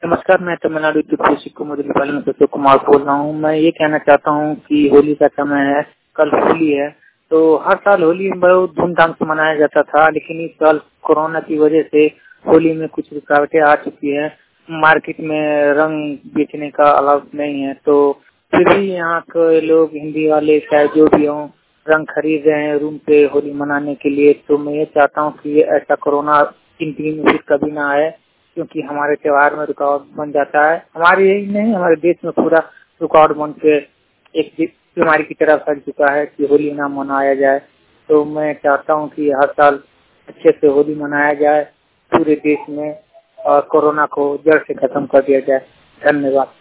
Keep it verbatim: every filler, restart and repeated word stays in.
नमस्कार, मैं तमिलनाडु त्रिपुरा सिक्किम मुरलीपालम से कुमार बोल रहा हूँ। मैं ये कहना चाहता हूँ कि होली का समय है, कल होली है, तो हर साल होली बहुत धूमधाम से मनाया जाता था, लेकिन इस साल कोरोना की वजह से होली में कुछ रुकावटें आ चुकी है। मार्केट में रंग बेचने का अलाउ नहीं है, तो फिर भी यहाँ के लोग हिंदी वाले चाहे जो भी हों रंग खरीद रहे हैं रूम पे होली मनाने के लिए। तो मैं ये चाहता हूँ कि ऐसा कोरोना इन दिन में फिर कभी ना आए, क्योंकि हमारे त्योहार में रुकावट बन जाता है। हमारे यही नहीं, हमारे देश में पूरा रुकावट बन के एक बीमारी की तरफ फैल चुका है कि होली ना मनाया जाए। तो मैं चाहता हूँ कि हर साल अच्छे से होली मनाया जाए पूरे देश में और कोरोना को जड़ से खत्म कर दिया जाए। धन्यवाद।